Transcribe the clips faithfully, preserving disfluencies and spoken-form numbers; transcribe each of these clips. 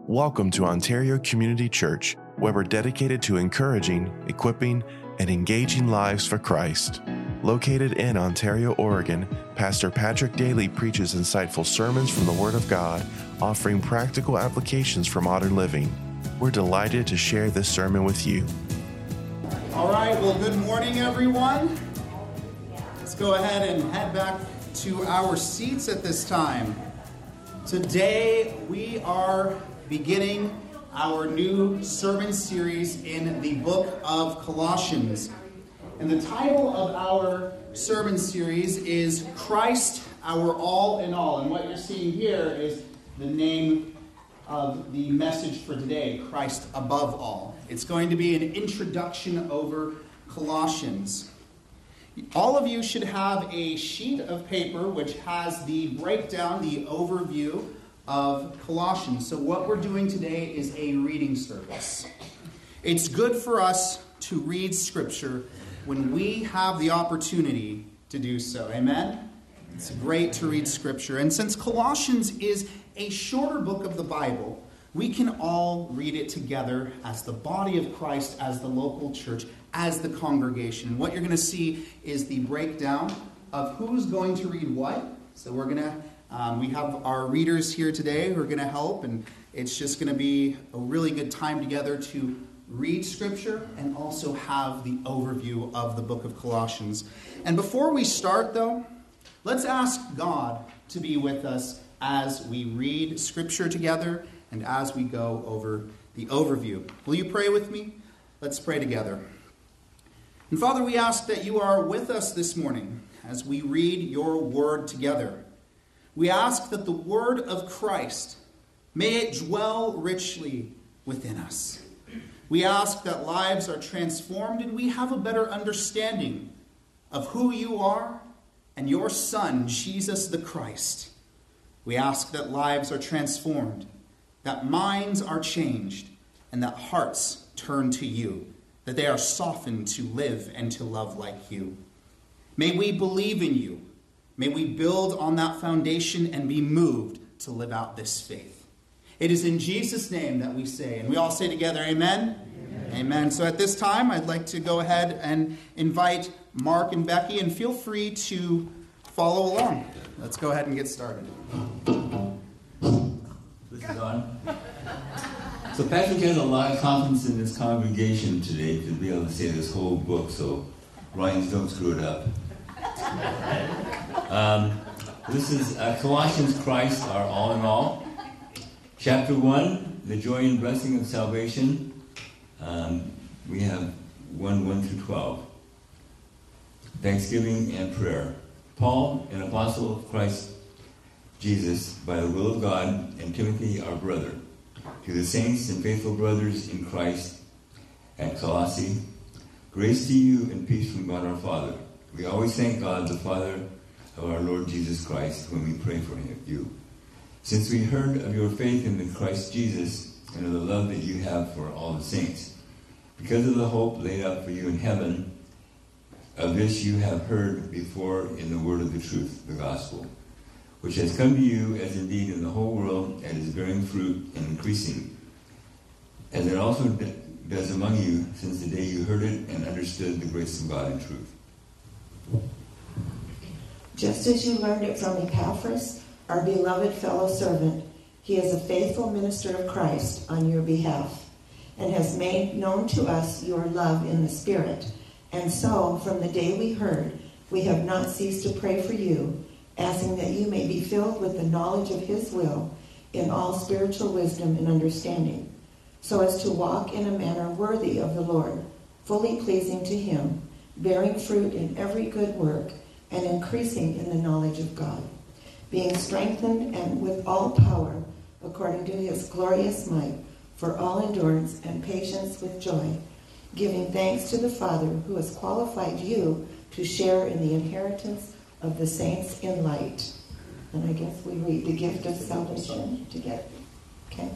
Welcome to Ontario Community Church, where we're dedicated to encouraging, equipping, and engaging lives for Christ. Located in Ontario, Oregon, Pastor Patrick Daly preaches insightful sermons from the Word of God, offering practical applications for modern living. We're delighted to share this sermon with you. All right, well, good morning, everyone. Let's go ahead and head back to our seats at this time. Today, we are beginning our new sermon series in the book of Colossians. And the title of our sermon series is Christ, Our All in All. And what you're seeing here is the name of the message for today, Christ Above All. It's going to be an introduction over Colossians. All of you should have a sheet of paper which has the breakdown, the overview of Colossians. So what we're doing today is a reading service. It's good for us to read Scripture when we have the opportunity to do so. Amen? It's great to read Scripture. And since Colossians is a shorter book of the Bible, we can all read it together as the body of Christ, as the local church, as the congregation. And what you're going to see is the breakdown of who's going to read what. So we're going to Um, we have our readers here today who are going to help, and it's just going to be a really good time together to read Scripture and also have the overview of the book of Colossians. And before we start, though, let's ask God to be with us as we read Scripture together and as we go over the overview. Will you pray with me? Let's pray together. And Father, we ask that you are with us this morning as we read your word together. We ask that the word of Christ, may it dwell richly within us. We ask that lives are transformed and we have a better understanding of who you are and your Son, Jesus the Christ. We ask that lives are transformed, that minds are changed, and that hearts turn to you, that they are softened to live and to love like you. May we believe in you. May we build on that foundation and be moved to live out this faith. It is in Jesus' name that we say, and we all say together, amen? Amen. Amen. So at this time, I'd like to go ahead and invite Mark and Becky, and feel free to follow along. Let's go ahead and get started. This is on. So Patrick has a lot of confidence in this congregation today to be able to say this whole book, so Ryan's don't screw it up. Um, this is uh, Colossians, Christ, our all in all. Chapter one, the joy and blessing of salvation. Um, we have one, one through twelve. Thanksgiving and prayer. Paul, an apostle of Christ Jesus, by the will of God, and Timothy, our brother, to the saints and faithful brothers in Christ at Colossae, grace to you and peace from God our Father. We always thank God, the Father of our Lord Jesus Christ, when we pray for him, you. Since we heard of your faith in the Christ Jesus and of the love that you have for all the saints, because of the hope laid out for you in heaven, of this you have heard before in the word of the truth, the gospel, which has come to you as indeed in the whole world and is bearing fruit and increasing, as it also does among you since the day you heard it and understood the grace of God in truth. Just as you learned it from Epaphras, our beloved fellow servant, he is a faithful minister of Christ on your behalf, and has made known to us your love in the Spirit. And so, from the day we heard, we have not ceased to pray for you, asking that you may be filled with the knowledge of his will in all spiritual wisdom and understanding, so as to walk in a manner worthy of the Lord, fully pleasing to him, bearing fruit in every good work, and increasing in the knowledge of God, being strengthened and with all power according to his glorious might, for all endurance and patience with joy, giving thanks to the Father who has qualified you to share in the inheritance of the saints in light. And I guess we read the gift of salvation together. Okay?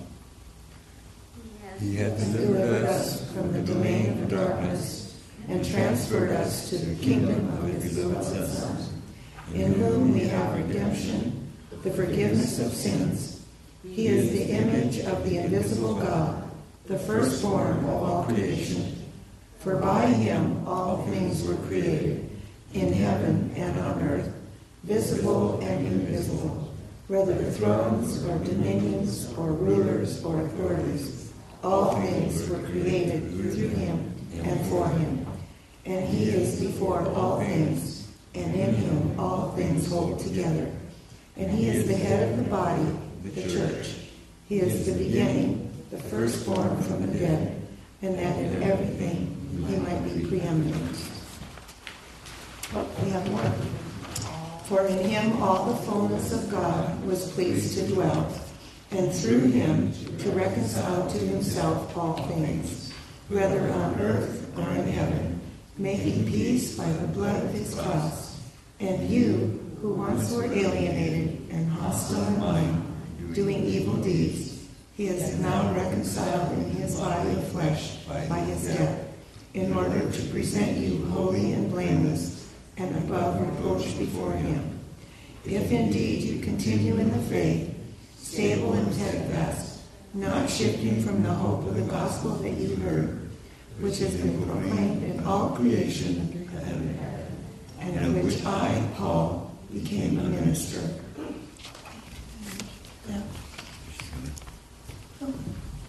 He hath delivered us from the domain of darkness and transferred us to the kingdom of his beloved Son, in whom we have redemption, the forgiveness of sins, He is the image of the invisible God, the firstborn of all creation. For by him all things were created, in heaven and on earth, visible and invisible, whether thrones or dominions or rulers or authorities. All things were created through him and for him. And he is before all things, and in him all things hold together. And he is the head of the body, the church. He is the beginning, the firstborn from the dead, and that in everything he might be preeminent. Oh, we have more. For in him all the fullness of God was pleased to dwell, and through him to reconcile to himself all things, whether on earth or in heaven, making peace by the blood of his cross. And you, who once were alienated and hostile in mind, doing evil deeds, he is now reconciled in his body of flesh by his death, in order to present you holy and blameless and above reproach before him. If indeed you continue in the faith, stable and steadfast, not shifting from the hope of the gospel that you heard, which has been proclaimed in all creation under heaven, and of which I, Paul, became a minister. Yeah. Oh.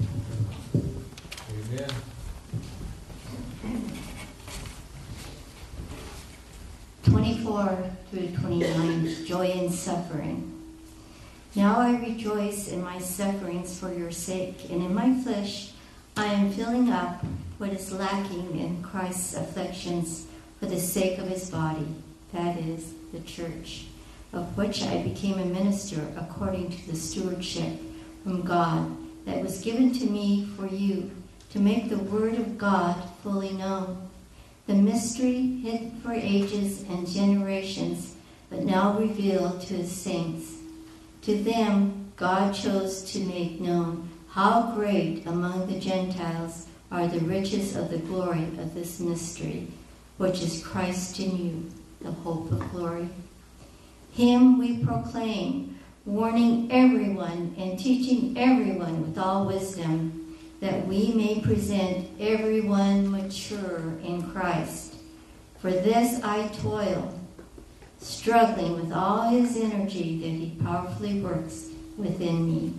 Amen. twenty-four through twenty-nine, joy in suffering. Now I rejoice in my sufferings for your sake, and in my flesh I am filling up what is lacking in Christ's afflictions for the sake of his body, that is, the church, of which I became a minister according to the stewardship from God that was given to me for you, to make the word of God fully known, the mystery hidden for ages and generations, but now revealed to his saints. To them God chose to make known how great among the Gentiles are the riches of the glory of this mystery, which is Christ in you, the hope of glory. Him we proclaim, warning everyone and teaching everyone with all wisdom, that we may present everyone mature in Christ. For this I toil, struggling with all his energy that he powerfully works within me.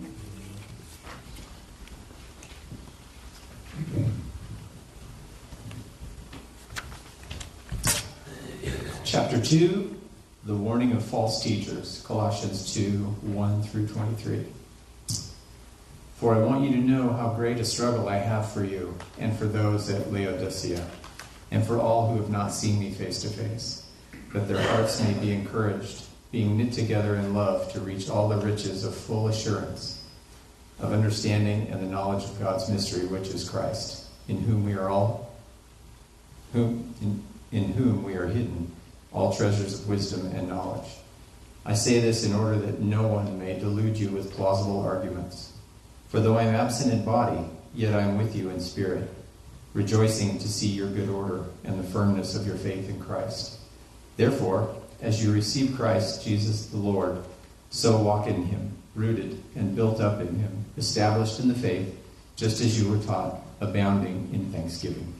Chapter two, the warning of false teachers, Colossians two, one through twenty-three. For I want you to know how great a struggle I have for you, and for those at Laodicea, and for all who have not seen me face to face, that their hearts may be encouraged, being knit together in love to reach all the riches of full assurance, of understanding and the knowledge of God's mystery, which is Christ, in whom we are all, whom in, in whom we are hidden, all treasures of wisdom and knowledge. I say this in order that no one may delude you with plausible arguments. For though I am absent in body, yet I am with you in spirit, rejoicing to see your good order and the firmness of your faith in Christ. Therefore, as you receive Christ Jesus the Lord, so walk in him, rooted and built up in him, established in the faith, just as you were taught, abounding in thanksgiving.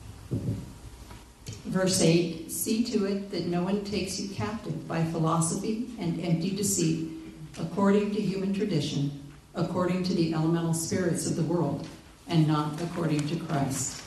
Verse eight, see to it that no one takes you captive by philosophy and empty deceit, according to human tradition, according to the elemental spirits of the world, and not according to Christ.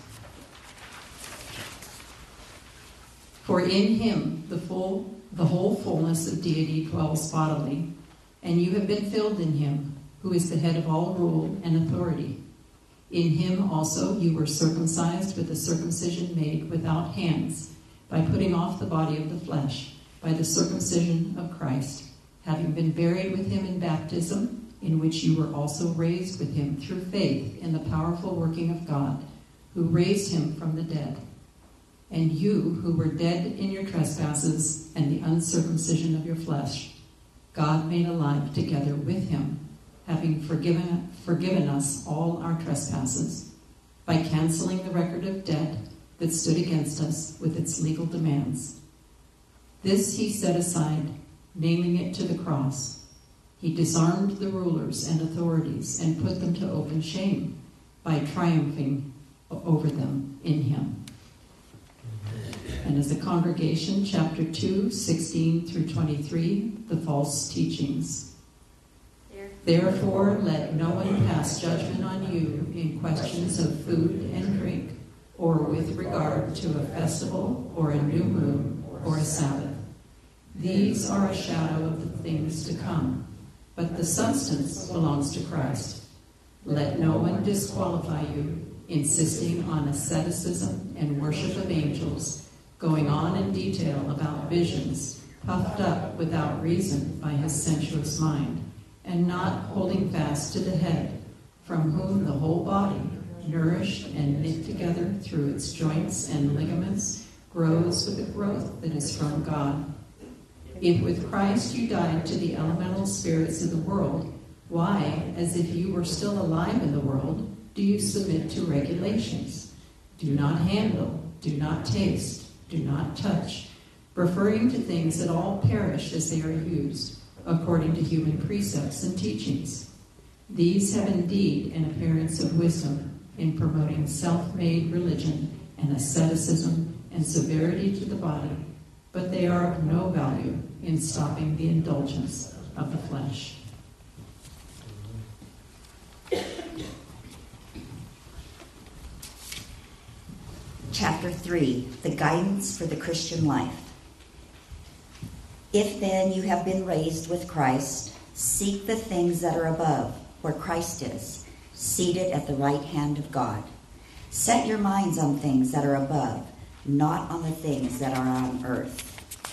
For in him the full, the whole fullness of deity dwells bodily, and you have been filled in him, who is the head of all rule and authority. In him also you were circumcised with a circumcision made without hands, by putting off the body of the flesh, by the circumcision of Christ, having been buried with him in baptism, in which you were also raised with him through faith in the powerful working of God, who raised him from the dead. And you, who were dead in your trespasses and the uncircumcision of your flesh, God made alive together with him, having forgiven, forgiven us all our trespasses, by canceling the record of debt that stood against us with its legal demands. This he set aside, nailing it to the cross. He disarmed the rulers and authorities and put them to open shame by triumphing over them in him. And as a congregation, chapter two, sixteen through twenty-three, the false teachings. Therefore, let no one pass judgment on you in questions of food and drink, or with regard to a festival, or a new moon, or a Sabbath. These are a shadow of the things to come, but the substance belongs to Christ. Let no one disqualify you, insisting on asceticism and worship of angels, going on in detail about visions, puffed up without reason by his sensuous mind, and not holding fast to the head, from whom the whole body, nourished and knit together through its joints and ligaments, grows with the growth that is from God. If with Christ you died to the elemental spirits of the world, why, as if you were still alive in the world, do you submit to regulations? Do not handle, do not taste, do not touch, referring to things that all perish as they are used, according to human precepts and teachings. These have indeed an appearance of wisdom in promoting self-made religion and asceticism and severity to the body, but they are of no value in stopping the indulgence of the flesh. Chapter three, the guidance for the Christian life. If then you have been raised with Christ, seek the things that are above, where Christ is, seated at the right hand of God. Set your minds on things that are above, not on the things that are on earth.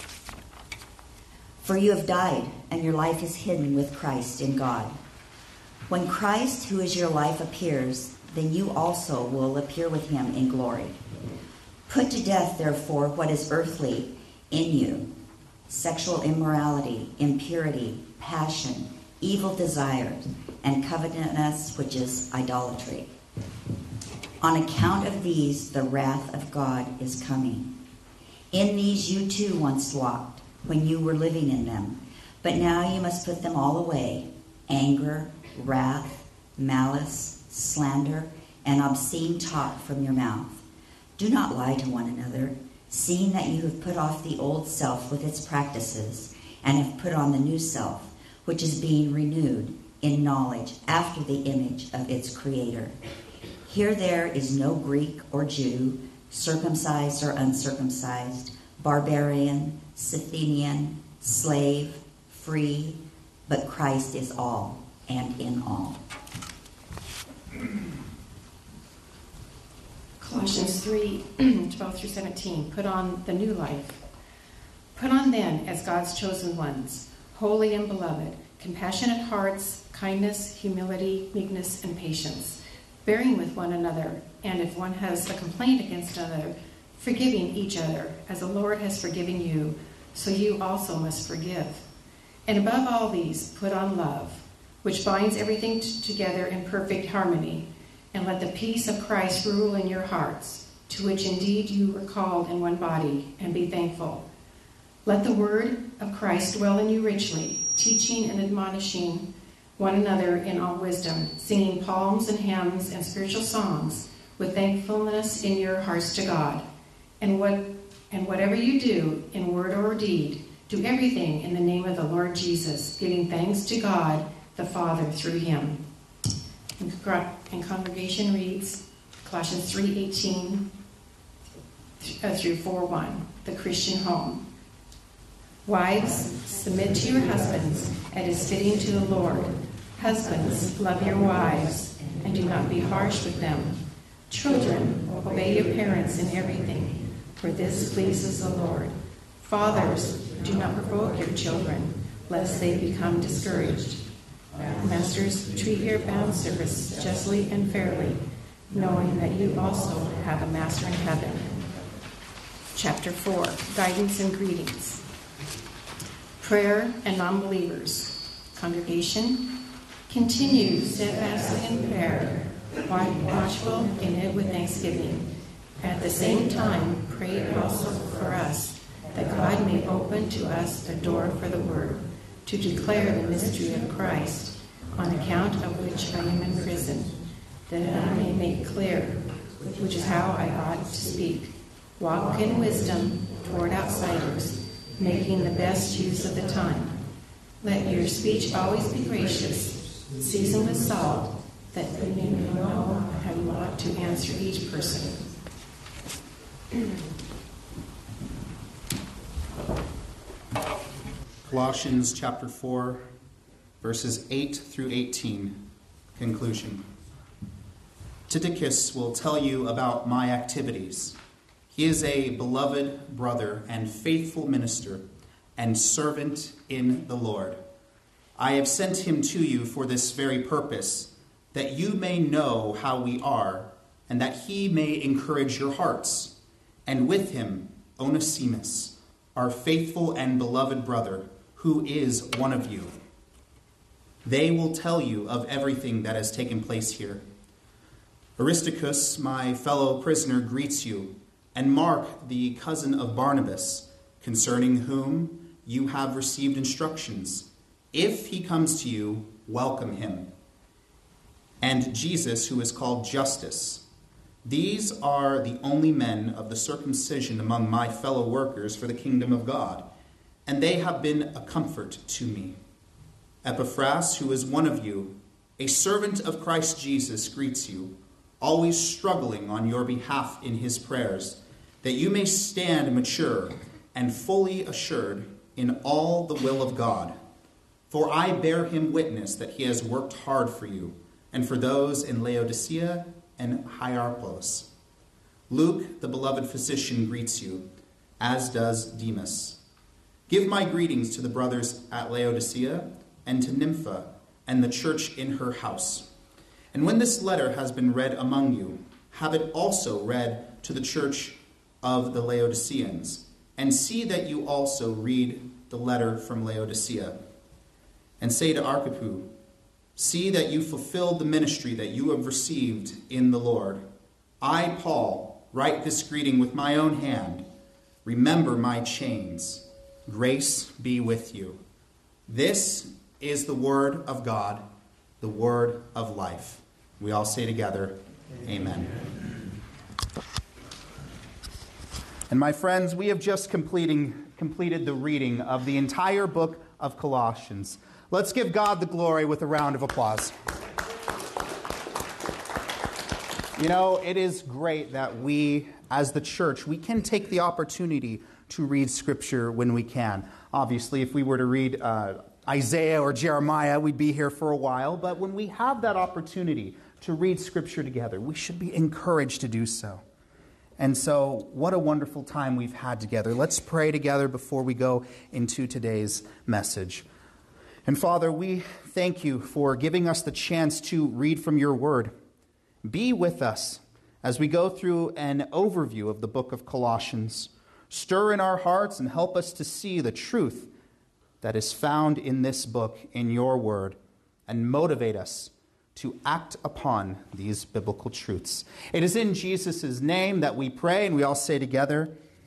For you have died, and your life is hidden with Christ in God. When Christ, who is your life, appears, then you also will appear with him in glory. Put to death, therefore, what is earthly in you: sexual immorality, impurity, passion, evil desires, and covetousness, which is idolatry. On account of these, the wrath of God is coming. In these you too once walked, when you were living in them. But now you must put them all away: anger, wrath, malice, slander, and obscene talk from your mouth. Do not lie to one another, seeing that you have put off the old self with its practices, and have put on the new self, which is being renewed in knowledge after the image of its Creator. Here there is no Greek or Jew, circumcised or uncircumcised, barbarian, Scythian, slave, free, but Christ is all and in all. Colossians three, twelve through seventeen, put on the new life. Put on then, as God's chosen ones, holy and beloved, compassionate hearts, kindness, humility, meekness, and patience, bearing with one another, and if one has a complaint against another, forgiving each other, as the Lord has forgiven you, so you also must forgive. And above all these, put on love, which binds everything t- together in perfect harmony. And let the peace of Christ rule in your hearts, to which indeed you were called in one body, and be thankful. Let the word of Christ dwell in you richly, teaching and admonishing one another in all wisdom, singing psalms and hymns and spiritual songs with thankfulness in your hearts to God. And what and whatever you do, in word or deed, do everything in the name of the Lord Jesus, giving thanks to God the Father through him. And congregation reads Colossians three eighteen through four one, the Christian home. Wives, submit to your husbands, as is fitting to the Lord. Husbands, love your wives, and do not be harsh with them. Children, obey your parents in everything, for this pleases the Lord. Fathers, do not provoke your children, lest they become discouraged. Masters, treat your bound servants justly and fairly, knowing that you also have a master in heaven. Chapter four, guidance and greetings. Prayer and non-believers. Congregation, continue steadfastly in prayer, watchful in it with thanksgiving. At the same time, pray also for us, that God may open to us the door for the word, to declare the mystery of Christ, on account of which I am in prison, that I may make clear, which is how I ought to speak. Walk in wisdom toward outsiders, making the best use of the time. Let your speech always be gracious, seasoned with salt, that you may know how you ought to answer each person. Colossians chapter four, verses eight through eighteen, conclusion. Tychicus will tell you about my activities. He is a beloved brother and faithful minister and servant in the Lord. I have sent him to you for this very purpose, that you may know how we are, and that he may encourage your hearts. And with him, Onesimus, our faithful and beloved brother, who is one of you. They will tell you of everything that has taken place here. Aristarchus, my fellow prisoner, greets you, and Mark, the cousin of Barnabas, concerning whom you have received instructions. If he comes to you, welcome him. And Jesus, who is called Justus. These are the only men of the circumcision among my fellow workers for the kingdom of God, and they have been a comfort to me. Epaphras, who is one of you, a servant of Christ Jesus, greets you, always struggling on your behalf in his prayers, that you may stand mature and fully assured in all the will of God. For I bear him witness that he has worked hard for you, and for those in Laodicea and Hierapolis. Luke, the beloved physician, greets you, as does Demas. Give my greetings to the brothers at Laodicea and to Nympha and the church in her house. And when this letter has been read among you, have it also read to the church of the Laodiceans, and see that you also read the letter from Laodicea. And say to Archippus, see that you fulfill the ministry that you have received in the Lord. I, Paul, write this greeting with my own hand. Remember my chains. Grace be with you. This is the word of God, the word of life. We all say together, amen. And my friends, we have just completing, completed the reading of the entire book of Colossians. Let's give God the glory with a round of applause. You know, it is great that we, as the church, we can take the opportunity to read Scripture when we can. Obviously, if we were to read uh, Isaiah or Jeremiah, we'd be here for a while. But when we have that opportunity to read Scripture together, we should be encouraged to do so. And so, what a wonderful time we've had together. Let's pray together before we go into today's message. And Father, we thank you for giving us the chance to read from your word. Be with us as we go through an overview of the book of Colossians. Stir in our hearts and help us to see the truth that is found in this book, in your word, and motivate us to act upon these biblical truths. It is in Jesus' name that we pray, and we all say together,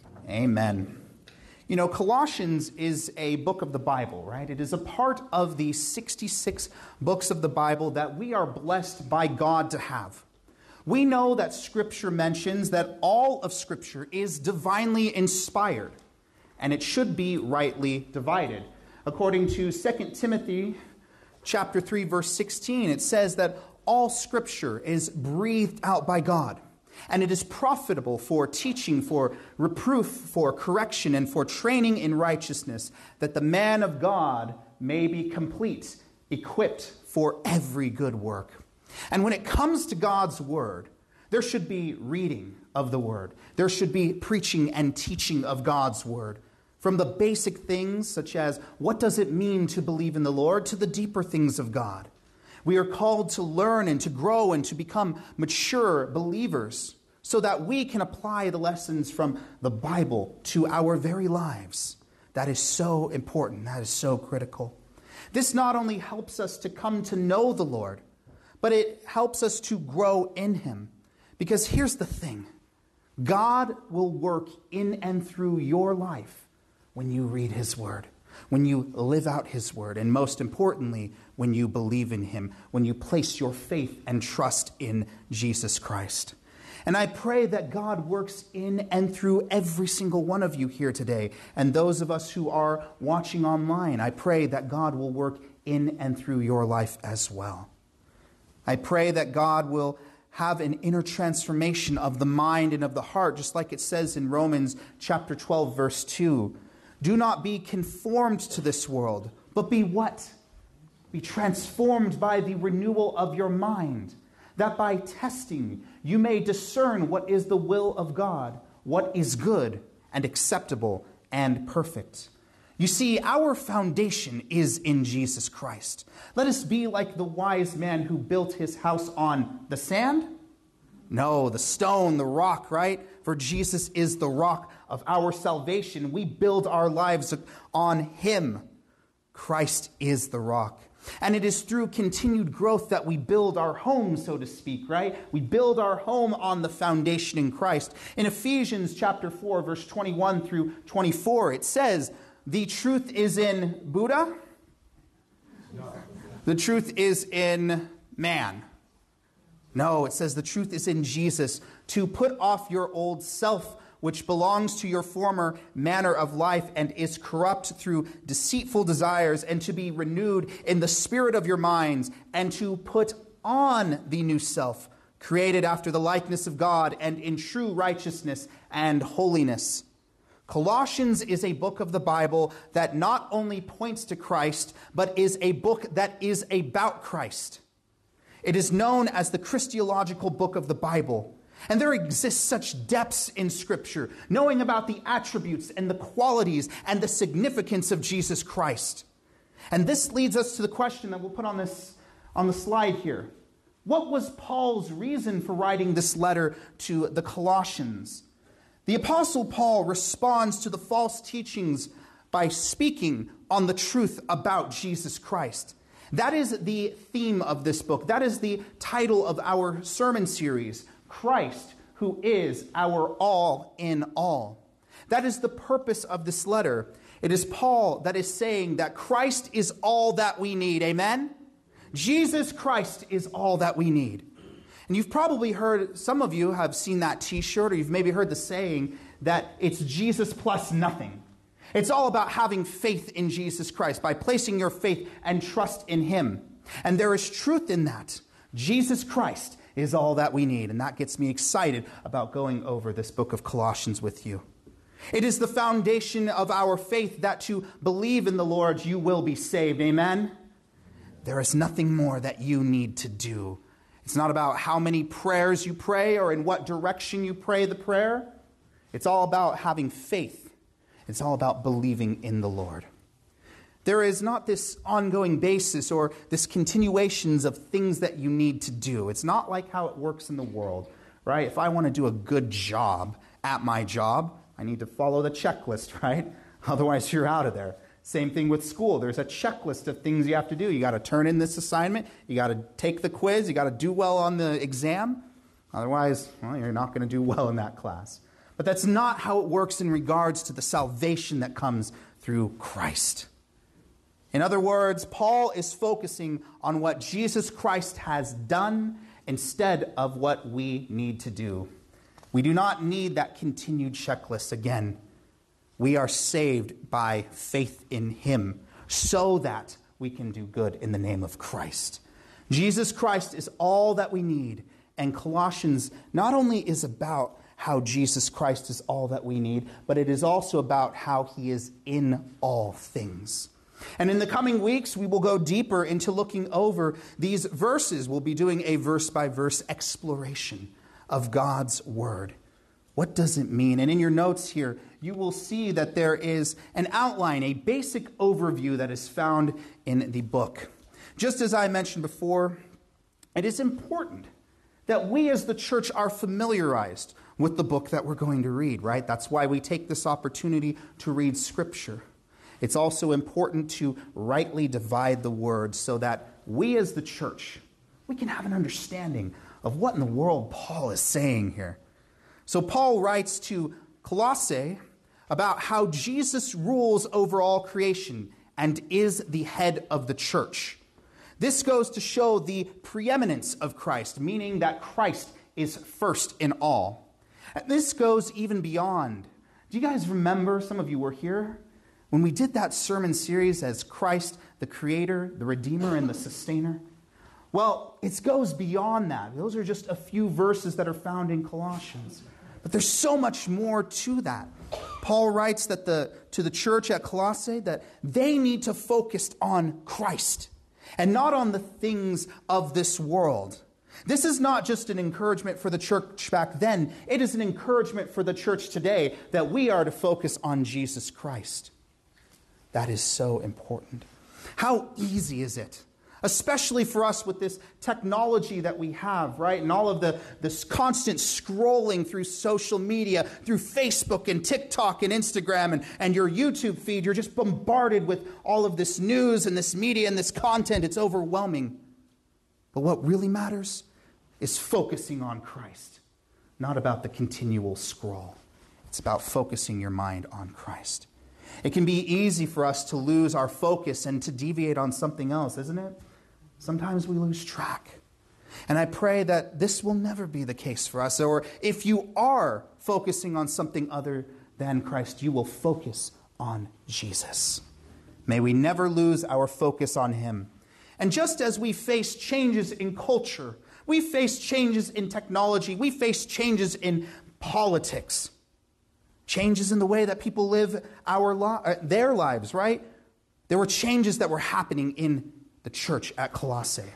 amen. You know, Colossians is a book of the Bible, right? It is a part of the sixty-six books of the Bible that we are blessed by God to have. We know that Scripture mentions that all of Scripture is divinely inspired, and it should be rightly divided. According to Second Timothy chapter three, verse sixteen, it says that all Scripture is breathed out by God, and it is profitable for teaching, for reproof, for correction, and for training in righteousness, that the man of God may be complete, equipped for every good work. And when it comes to God's word, there should be reading of the word. There should be preaching and teaching of God's word. From the basic things, such as what does it mean to believe in the Lord, to the deeper things of God. We are called to learn and to grow and to become mature believers so that we can apply the lessons from the Bible to our very lives. That is so important. That is so critical. This not only helps us to come to know the Lord, but it helps us to grow in him. Because here's the thing. God will work in and through your life when you read his word. when you live out his word, and most importantly, when you believe in him, when you place your faith and trust in Jesus Christ. And I pray that God works in and through every single one of you here today, and those of us who are watching online. I pray that God will work in and through your life as well. I pray that God will have an inner transformation of the mind and of the heart, just like it says in Romans chapter twelve, verse two. Do not be conformed to this world, but be what? Be transformed by the renewal of your mind, that by testing you may discern what is the will of God, what is good and acceptable and perfect. You see, our foundation is in Jesus Christ. Let us be like the wise man who built his house on the sand? No, the stone, the rock, right? For Jesus is the rock of our salvation. We build our lives on him. Christ is the rock. And it is through continued growth that we build our home, so to speak, right? We build our home on the foundation in Christ. In Ephesians chapter four, verse twenty-one through twenty-four, it says, the truth is in Buddha. No. The truth is in man. No, it says the truth is in Jesus. To put off your old self, which belongs to your former manner of life and is corrupt through deceitful desires, and to be renewed in the spirit of your minds, and to put on the new self, created after the likeness of God and in true righteousness and holiness. Colossians is a book of the Bible that not only points to Christ, but is a book that is about Christ. It is known as the Christological book of the Bible. And there exists such depths in Scripture, knowing about the attributes and the qualities and the significance of Jesus Christ. And this leads us to the question that we'll put on this on the slide here. What was Paul's reason for writing this letter to the Colossians? The Apostle Paul responds to the false teachings by speaking on the truth about Jesus Christ. That is the theme of this book. That is the title of our sermon series, Christ, who is our all in all. That is the purpose of this letter. It is Paul that is saying that Christ is all that we need. Amen? Jesus Christ is all that we need. And you've probably heard, some of you have seen that t-shirt, or you've maybe heard the saying that it's Jesus plus nothing. It's all about having faith in Jesus Christ, by placing your faith and trust in him. And there is truth in that. Jesus Christ is all that we need. And that gets me excited about going over this book of Colossians with you. It is the foundation of our faith that to believe in the Lord, you will be saved. Amen? There is nothing more that you need to do. It's not about how many prayers you pray or in what direction you pray the prayer. It's all about having faith. It's all about believing in the Lord. There is not this ongoing basis or this continuations of things that you need to do. It's not like how it works in the world, right? If I want to do a good job at my job, I need to follow the checklist, right? Otherwise, you're out of there. Same thing with school. There's a checklist of things you have to do. You got to turn in this assignment. You got to take the quiz. You got to do well on the exam. Otherwise, well, you're not going to do well in that class. But that's not how it works in regards to the salvation that comes through Christ. In other words, Paul is focusing on what Jesus Christ has done instead of what we need to do. We do not need that continued checklist again. We are saved by faith in him so that we can do good in the name of Christ. Jesus Christ is all that we need. And Colossians not only is about how Jesus Christ is all that we need, but it is also about how he is in all things. And in the coming weeks, we will go deeper into looking over these verses. We'll be doing a verse-by-verse exploration of God's word. What does it mean? And in your notes here, you will see that there is an outline, a basic overview that is found in the book. Just as I mentioned before, it is important that we as the church are familiarized with the book that we're going to read, right? That's why we take this opportunity to read Scripture. It's also important to rightly divide the word so that we as the church, we can have an understanding of what in the world Paul is saying here. So Paul writes to Colossae, about how Jesus rules over all creation and is the head of the church. This goes to show the preeminence of Christ, meaning that Christ is first in all. And this goes even beyond. Do you guys remember, some of you were here, when we did that sermon series as Christ, the Creator, the Redeemer, and the Sustainer? Well, it goes beyond that. Those are just a few verses that are found in Colossians. But there's so much more to that. Paul writes that the to the church at Colossae that they need to focus on Christ and not on the things of this world. This is not just an encouragement for the church back then. It is an encouragement for the church today that we are to focus on Jesus Christ. That is so important. How easy is it? Especially for us with this technology that we have, right? And all of the this constant scrolling through social media, through Facebook and TikTok and Instagram and, and your YouTube feed. You're just bombarded with all of this news and this media and this content. It's overwhelming. But what really matters is focusing on Christ, not about the continual scroll. It's about focusing your mind on Christ. It can be easy for us to lose our focus and to deviate on something else, isn't it? Sometimes we lose track. And I pray that this will never be the case for us. Or if you are focusing on something other than Christ, you will focus on Jesus. May we never lose our focus on Him. And just as we face changes in culture, we face changes in technology, we face changes in politics, changes in the way that people live our li- their lives, right? There were changes that were happening in the church at Colossae.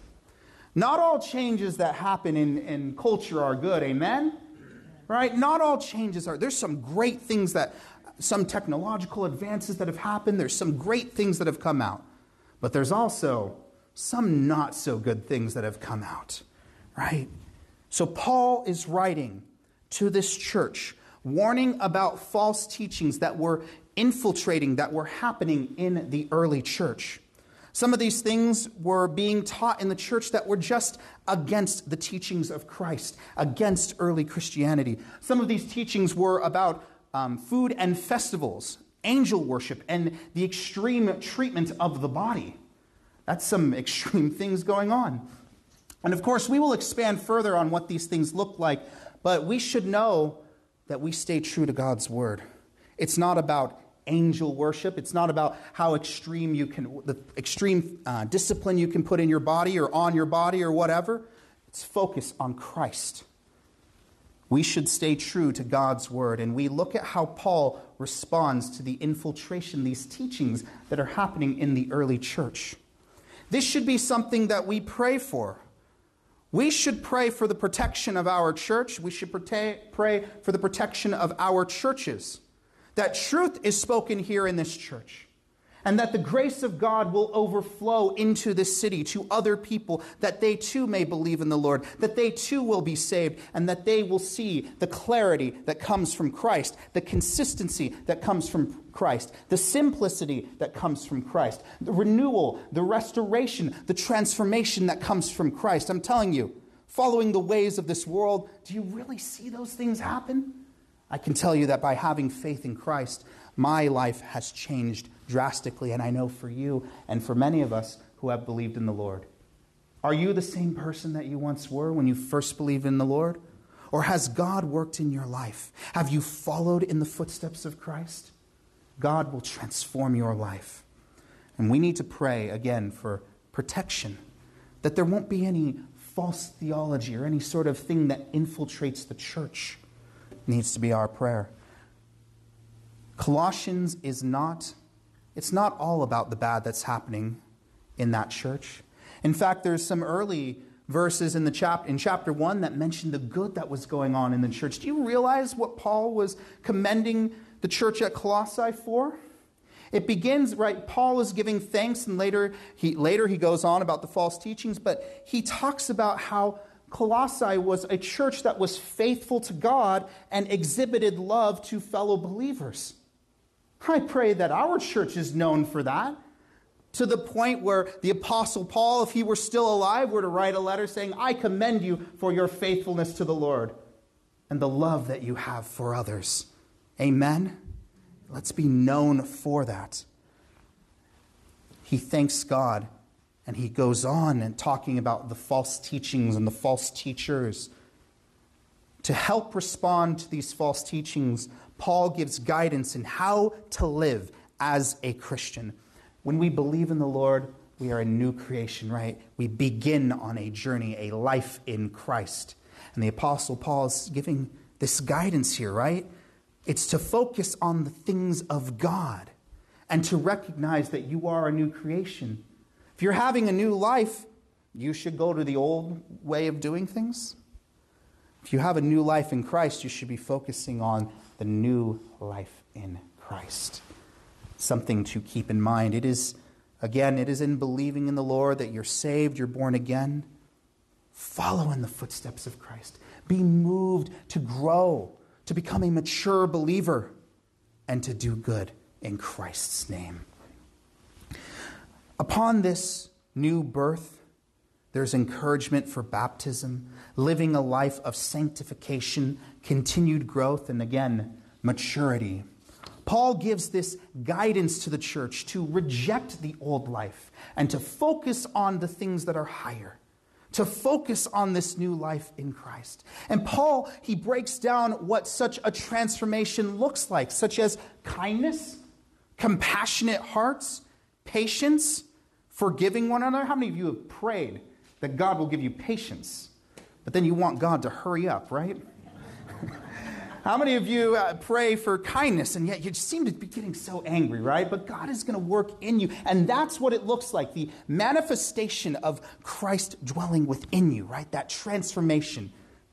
Not all changes that happen in, in culture are good, amen? Right? Not all changes are. There's some great things that, some technological advances that have happened. There's some great things that have come out. But there's also some not so good things that have come out, right? So Paul is writing to this church, warning about false teachings that were infiltrating, that were happening in the early church. Some of these things were being taught in the church that were just against the teachings of Christ, against early Christianity. Some of these teachings were about um, food and festivals, angel worship, and the extreme treatment of the body. That's some extreme things going on. And of course, we will expand further on what these things look like, but we should know that we stay true to God's word. It's not about angel worship. It's not about how extreme you can, the extreme uh, discipline you can put in your body or on your body or whatever. It's focused on Christ. We should stay true to God's word. And we look at how Paul responds to the infiltration, these teachings that are happening in the early church. This should be something that we pray for. We should pray for the protection of our church. We should pray for the protection of our churches. That truth is spoken here in this church. And that the grace of God will overflow into this city to other people, that they too may believe in the Lord, that they too will be saved, and that they will see the clarity that comes from Christ, the consistency that comes from Christ, the simplicity that comes from Christ, the renewal, the restoration, the transformation that comes from Christ. I'm telling you, following the ways of this world, do you really see those things happen? I can tell you that by having faith in Christ, my life has changed drastically, and I know for you and for many of us who have believed in the Lord. Are you the same person that you once were when you first believed in the Lord? Or has God worked in your life? Have you followed in the footsteps of Christ? God will transform your life. And we need to pray, again, for protection, that there won't be any false theology or any sort of thing that infiltrates the church. It needs to be our prayer. Colossians is not, it's not all about the bad that's happening in that church. In fact, there's some early verses in the chap in chapter one that mention the good that was going on in the church. Do you realize what Paul was commending the church at Colossae for? It begins, right, Paul is giving thanks, and later he later he goes on about the false teachings, but he talks about how Colossae was a church that was faithful to God and exhibited love to fellow believers. I pray that our church is known for that, to the point where the Apostle Paul, if he were still alive, were to write a letter saying, I commend you for your faithfulness to the Lord and the love that you have for others. Amen? Let's be known for that. He thanks God, and he goes on and talking about the false teachings and the false teachers. To help respond to these false teachings, Paul gives guidance in how to live as a Christian. When we believe in the Lord, we are a new creation, right? We begin on a journey, a life in Christ. And the Apostle Paul is giving this guidance here, right? It's to focus on the things of God and to recognize that you are a new creation. If you're having a new life, you should go to the old way of doing things. If you have a new life in Christ, you should be focusing on the new life in Christ. Something to keep in mind. It is, again, it is in believing in the Lord that you're saved, you're born again. Follow in the footsteps of Christ. Be moved to grow, to become a mature believer, and to do good in Christ's name. Upon this new birth, there's encouragement for baptism, living a life of sanctification, continued growth, and again, maturity. Paul gives this guidance to the church to reject the old life and to focus on the things that are higher, to focus on this new life in Christ. And Paul, he breaks down what such a transformation looks like, such as kindness, compassionate hearts, patience, forgiving one another. How many of you have prayed that God will give you patience, but then you want God to hurry up, right? How many of you uh, pray for kindness, and yet you seem to be getting so angry, right? But God is going to work in you, and that's what it looks like, the manifestation of Christ dwelling within you, right? That transformation,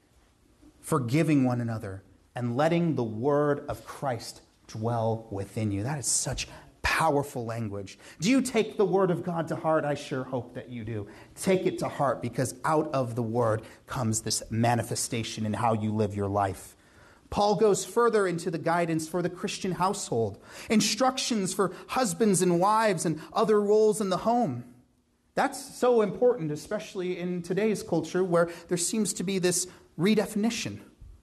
forgiving one another, and letting the word of Christ dwell within you. That is such powerful language. Do you take the word of God to heart? I sure hope that you do. Take it to heart, because out of the word comes this manifestation in how you live your life. Paul goes further into the guidance for the Christian household, instructions for husbands and wives and other roles in the home. That's so important, especially in today's culture where there seems to be this redefinition.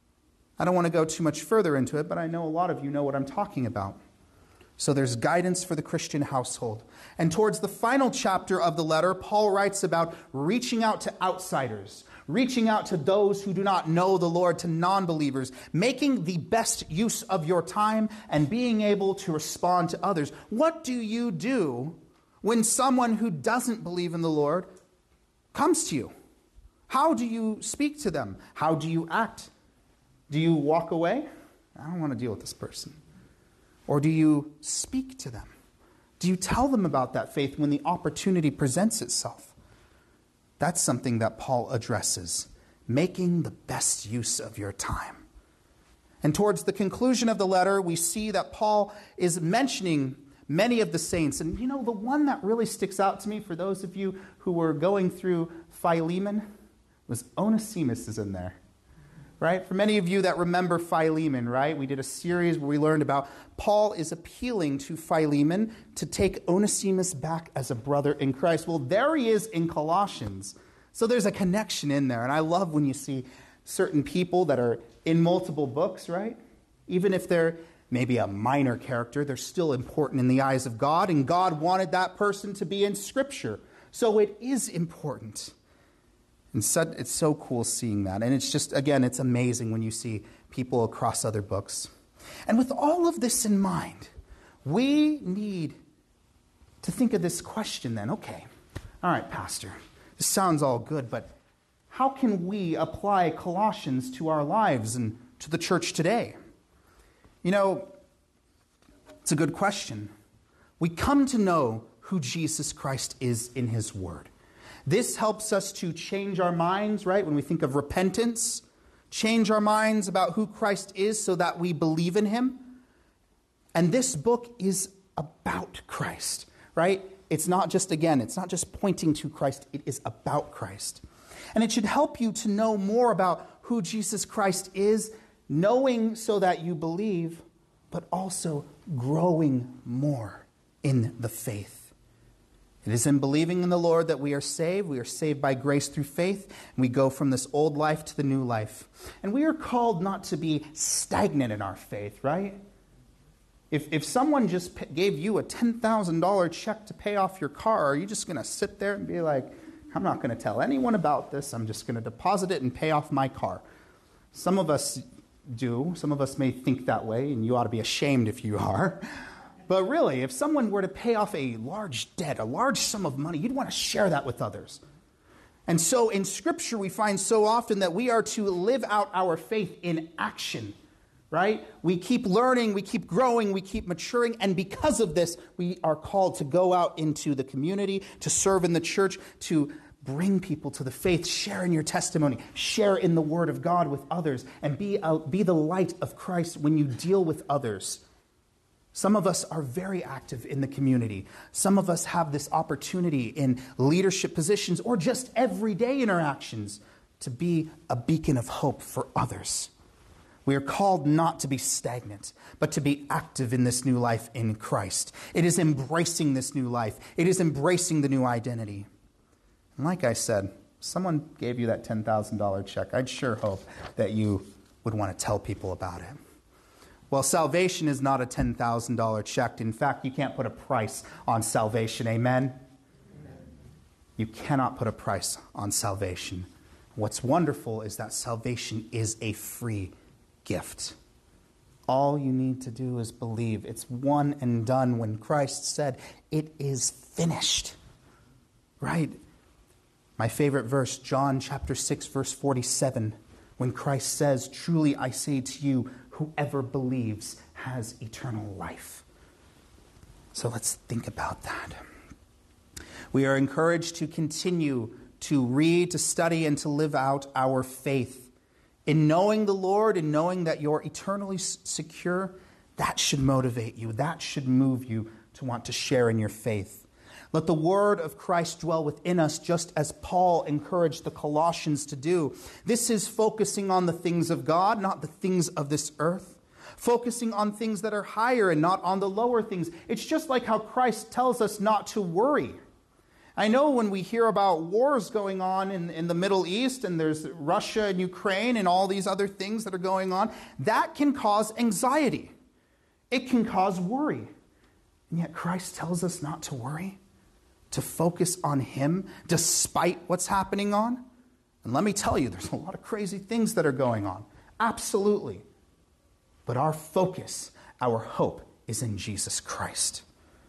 I don't want to go too much further into it, but I know a lot of you know what I'm talking about. So there's guidance for the Christian household. And towards the final chapter of the letter, Paul writes about reaching out to outsiders, reaching out to those who do not know the Lord, to non-believers, making the best use of your time and being able to respond to others. What do you do when someone who doesn't believe in the Lord comes to you? How do you speak to them? How do you act? Do you walk away? I don't want to deal with this person. Or do you speak to them? Do you tell them about that faith when the opportunity presents itself? That's something that Paul addresses, making the best use of your time. And towards the conclusion of the letter, we see that Paul is mentioning many of the saints. And you know, the one that really sticks out to me, for those of you who were going through Philemon, was Onesimus is in there. Right? For many of you that remember Philemon, right? We did a series where we learned about Paul is appealing to Philemon to take Onesimus back as a brother in Christ. Well, there he is in Colossians. So there's a connection in there. And I love when you see certain people that are in multiple books, right? Even if they're maybe a minor character, they're still important in the eyes of God. And God wanted that person to be in Scripture. So it is important. And so, it's so cool seeing that. And it's just, again, it's amazing when you see people across other books. And with all of this in mind, we need to think of this question then. Okay, all right, Pastor, this sounds all good, but how can we apply Colossians to our lives and to the church today? You know, it's a good question. We come to know who Jesus Christ is in his word. This helps us to change our minds, right? When we think of repentance, change our minds about who Christ is so that we believe in him. And this book is about Christ, right? It's not just, again, it's not just pointing to Christ. It is about Christ. And it should help you to know more about who Jesus Christ is, knowing so that you believe, but also growing more in the faith. It is in believing in the Lord that we are saved. We are saved by grace through faith. And we go from this old life to the new life. And we are called not to be stagnant in our faith, right? If, if someone just p- gave you a ten thousand dollars check to pay off your car, are you just going to sit there and be like, I'm not going to tell anyone about this. I'm just going to deposit it and pay off my car. Some of us do. Some of us may think that way, and you ought to be ashamed if you are. But really, if someone were to pay off a large debt, a large sum of money, you'd want to share that with others. And so in Scripture, we find so often that we are to live out our faith in action, right? We keep learning, we keep growing, we keep maturing, and because of this, we are called to go out into the community, to serve in the church, to bring people to the faith, share in your testimony, share in the Word of God with others, and be, a, be the light of Christ when you deal with others. Some of us are very active in the community. Some of us have this opportunity in leadership positions or just everyday interactions to be a beacon of hope for others. We are called not to be stagnant, but to be active in this new life in Christ. It is embracing this new life. It is embracing the new identity. And like I said, someone gave you that ten thousand dollars check. I'd sure hope that you would want to tell people about it. Well, salvation is not a ten thousand dollars check. In fact, you can't put a price on salvation. Amen? Amen? You cannot put a price on salvation. What's wonderful is that salvation is a free gift. All you need to do is believe. It's one and done. When Christ said, it is finished. Right? My favorite verse, John chapter six, verse forty-seven, when Christ says, truly I say to you, whoever believes has eternal life. So let's think about that. We are encouraged to continue to read, to study, and to live out our faith. In knowing the Lord and knowing that you're eternally secure, that should motivate you. That should move you to want to share in your faith. Let the word of Christ dwell within us, just as Paul encouraged the Colossians to do. This is focusing on the things of God, not the things of this earth. Focusing on things that are higher and not on the lower things. It's just like how Christ tells us not to worry. I know when we hear about wars going on in, in the Middle East, and there's Russia and Ukraine and all these other things that are going on, that can cause anxiety. It can cause worry. And yet Christ tells us not to worry, to focus on Him despite what's happening on. And let me tell you, there's a lot of crazy things that are going on. Absolutely. But our focus, our hope is in Jesus Christ.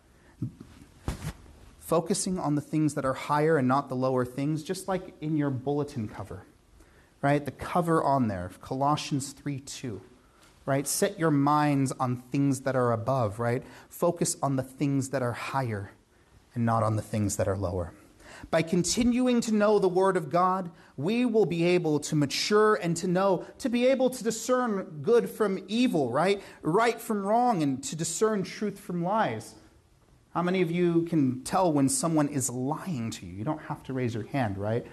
Focusing on the things that are higher and not the lower things, just like in your bulletin cover, right? The cover on there, Colossians three two, right? Set your minds on things that are above, right? Focus on the things that are higher and not on the things that are lower. By continuing to know the Word of God, we will be able to mature and to know, to be able to discern good from evil, right? Right from wrong, and to discern truth from lies. How many of you can tell when someone is lying to you? You don't have to raise your hand, right?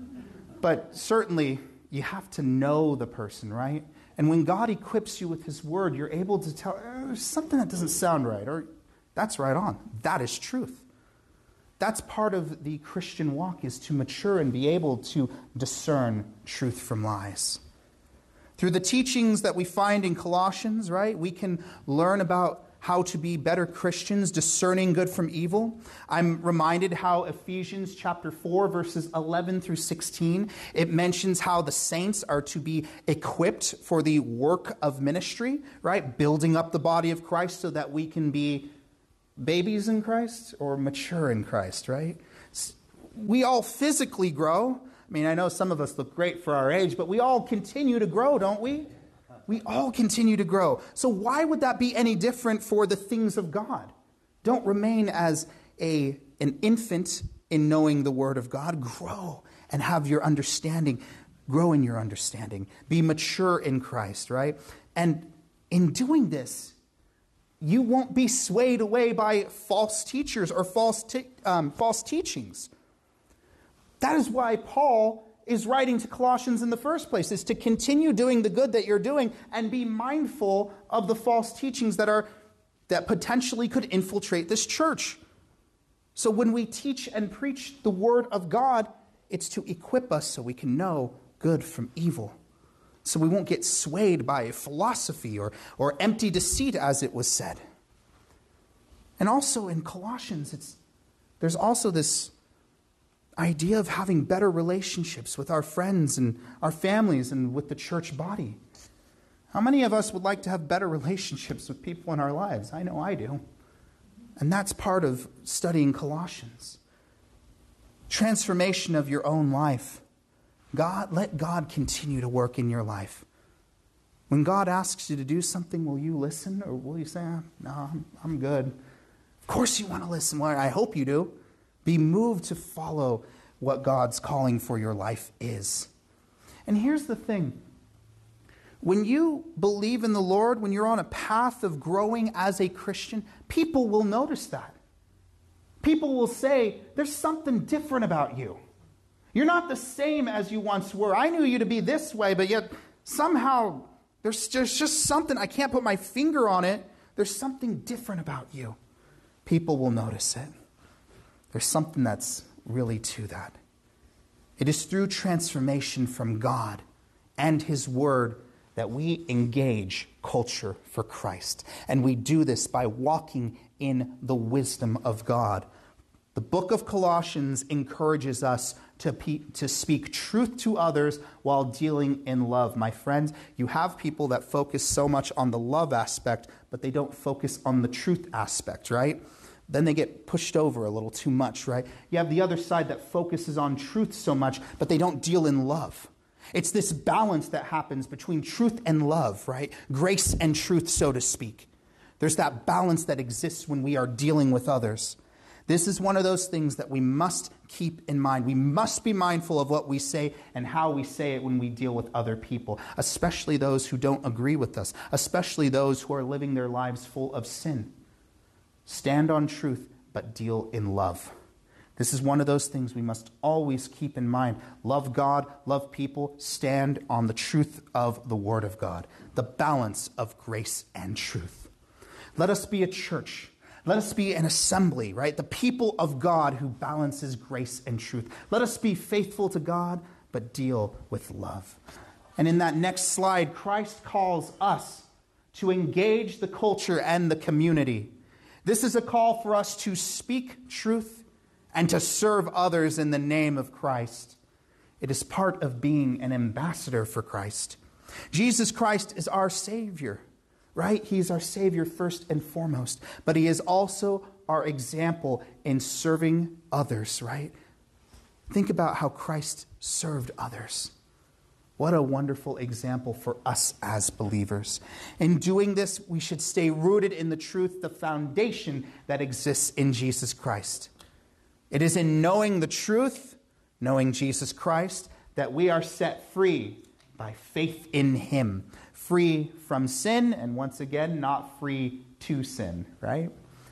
But certainly, you have to know the person, right? And when God equips you with His Word, you're able to tell, eh, there's something that doesn't sound right, or that's right on. That is truth. That's part of the Christian walk, is to mature and be able to discern truth from lies. Through the teachings that we find in Colossians, right, we can learn about how to be better Christians, discerning good from evil. I'm reminded how Ephesians chapter four, verses eleven through sixteen, it mentions how the saints are to be equipped for the work of ministry, right? Building up the body of Christ so that we can be babies in Christ or mature in Christ, right? We all physically grow. I mean, I know some of us look great for our age, but we all continue to grow, don't we? We all continue to grow. So why would that be any different for the things of God? Don't remain as a an infant in knowing the Word of God. Grow and have your understanding. Grow in your understanding. Be mature in Christ, right? And in doing this, you won't be swayed away by false teachers or false te- um, false teachings. That is why Paul is writing to Colossians in the first place, is to continue doing the good that you're doing and be mindful of the false teachings that are that potentially could infiltrate this church. So when we teach and preach the Word of God, it's to equip us so we can know good from evil. So we won't get swayed by philosophy or, or empty deceit, as it was said. And also in Colossians, it's there's also this idea of having better relationships with our friends and our families and with the church body. How many of us would like to have better relationships with people in our lives? I know I do. And that's part of studying Colossians. Transformation of your own life. God, let God continue to work in your life. When God asks you to do something, will you listen, or will you say, no, I'm, I'm good? Of course you want to listen. Well, I hope you do. Be moved to follow what God's calling for your life is. And here's the thing. When you believe in the Lord, when you're on a path of growing as a Christian, people will notice that. People will say, there's something different about you. You're not the same as you once were. I knew you to be this way, but yet somehow there's just, just something, I can't put my finger on it. There's something different about you. People will notice it. There's something that's really to that. It is through transformation from God and His Word that we engage culture for Christ. And we do this by walking in the wisdom of God. The book of Colossians encourages us to, pe- to speak truth to others while dealing in love. My friends, you have people that focus so much on the love aspect, but they don't focus on the truth aspect, right? Then they get pushed over a little too much, right? You have the other side that focuses on truth so much, but they don't deal in love. It's this balance that happens between truth and love, right? Grace and truth, so to speak. There's that balance that exists when we are dealing with others. This is one of those things that we must keep in mind. We must be mindful of what we say and how we say it when we deal with other people, especially those who don't agree with us, especially those who are living their lives full of sin. Stand on truth, but deal in love. This is one of those things we must always keep in mind. Love God, love people, stand on the truth of the Word of God, the balance of grace and truth. Let us be a church. Let us be an assembly, right? The people of God who balances grace and truth. Let us be faithful to God, but deal with love. And in that next slide, Christ calls us to engage the culture and the community. This is a call for us to speak truth and to serve others in the name of Christ. It is part of being an ambassador for Christ. Jesus Christ is our Savior, right? He's our Savior first and foremost. But He is also our example in serving others, right? Think about how Christ served others. What a wonderful example for us as believers. In doing this, we should stay rooted in the truth, the foundation that exists in Jesus Christ. It is in knowing the truth, knowing Jesus Christ, that we are set free by faith in Him. Free from sin, and once again, not free to sin, right?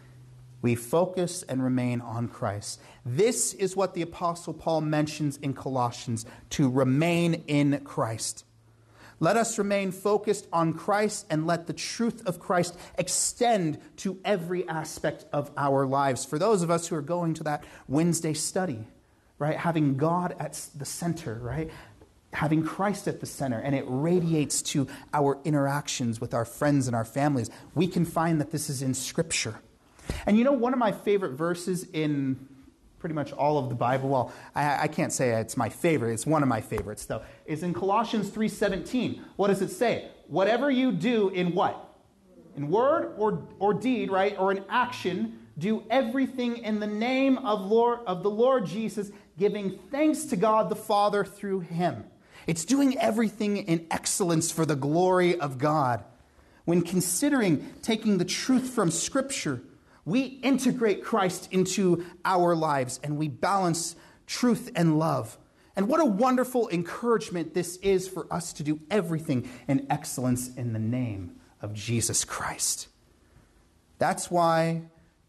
We focus and remain on Christ. This is what the Apostle Paul mentions in Colossians, to remain in Christ. Let us remain focused on Christ and let the truth of Christ extend to every aspect of our lives. For those of us who are going to that Wednesday study, right? Having God at the center, right? Having Christ at the center, and it radiates to our interactions with our friends and our families. We can find that this is in Scripture. And you know, one of my favorite verses in pretty much all of the Bible, well, I, I can't say it's my favorite, it's one of my favorites though, is in Colossians three seventeen. What does it say? Whatever you do in what? In word or, or deed, right? Or in action, do everything in the name of, Lord, of the Lord Jesus, giving thanks to God the Father through Him. It's doing everything in excellence for the glory of God. When considering taking the truth from Scripture, we integrate Christ into our lives and we balance truth and love. And what a wonderful encouragement this is for us to do everything in excellence in the name of Jesus Christ. That's why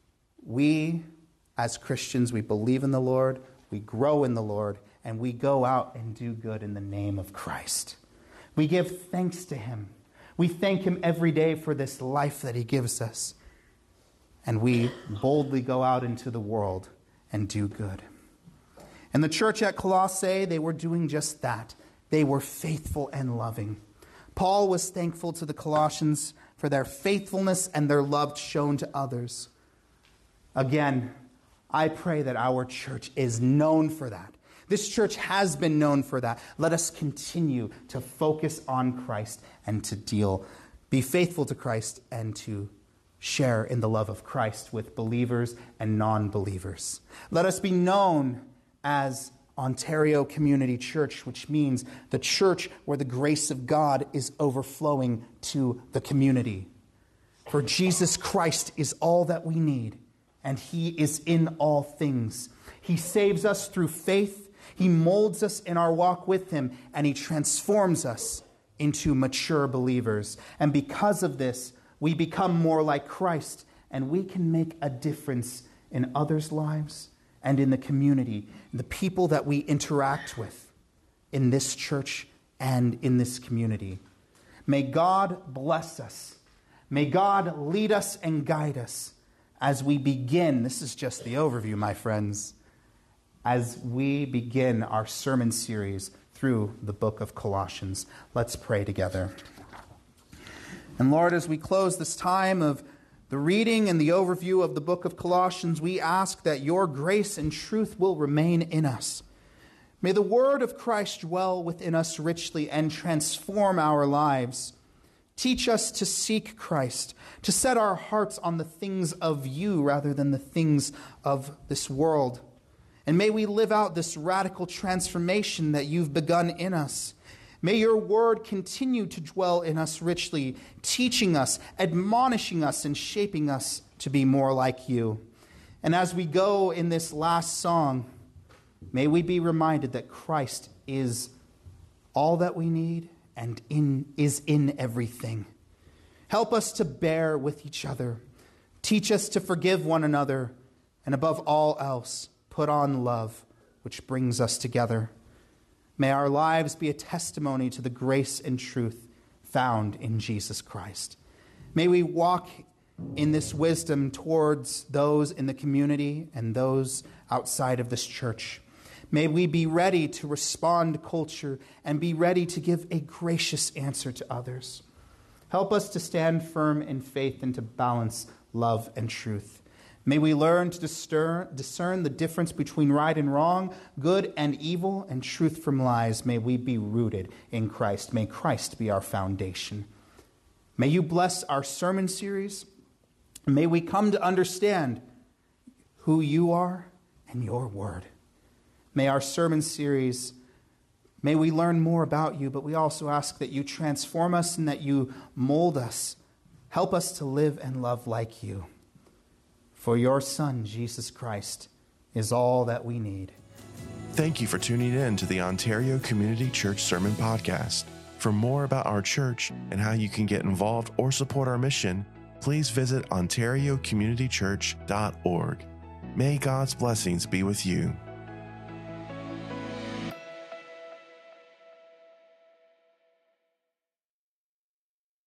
we, as Christians, we believe in the Lord, we grow in the Lord, and we go out and do good in the name of Christ. We give thanks to Him. We thank Him every day for this life that He gives us. And we boldly go out into the world and do good. And the church at Colossae, they were doing just that. They were faithful and loving. Paul was thankful to the Colossians for their faithfulness and their love shown to others. Again, I pray that our church is known for that. This church has been known for that. Let us continue to focus on Christ and to deal, be faithful to Christ and to share in the love of Christ with believers and non-believers. Let us be known as Ontario Community Church, which means the church where the grace of God is overflowing to the community. For Jesus Christ is all that we need, and He is in all things. He saves us through faith, He molds us in our walk with Him, and He transforms us into mature believers. And because of this, we become more like Christ, and we can make a difference in others' lives and in the community, the people that we interact with in this church and in this community. May God bless us. May God lead us and guide us as we begin. This is just the overview, my friends. As we begin our sermon series through the book of Colossians, let's pray together. And Lord, as we close this time of the reading and the overview of the book of Colossians, we ask that your grace and truth will remain in us. May the word of Christ dwell within us richly and transform our lives. Teach us to seek Christ, to set our hearts on the things of you rather than the things of this world. And may we live out this radical transformation that you've begun in us. May your word continue to dwell in us richly, teaching us, admonishing us, and shaping us to be more like you. And as we go in this last song, may we be reminded that Christ is all that we need and in is in everything. Help us to bear with each other. Teach us to forgive one another. And above all else, put on love, which brings us together. May our lives be a testimony to the grace and truth found in Jesus Christ. May we walk in this wisdom towards those in the community and those outside of this church. May we be ready to respond to culture and be ready to give a gracious answer to others. Help us to stand firm in faith and to balance love and truth. May we learn to discern, discern the difference between right and wrong, good and evil, and truth from lies. May we be rooted in Christ. May Christ be our foundation. May you bless our sermon series. May we come to understand who you are and your word. May our sermon series, may we learn more about you, but we also ask that you transform us and that you mold us. Help us to live and love like you. For your Son, Jesus Christ, is all that we need. Thank you for tuning in to the Ontario Community Church Sermon Podcast. For more about our church and how you can get involved or support our mission, please visit ontario community church dot org. May God's blessings be with you.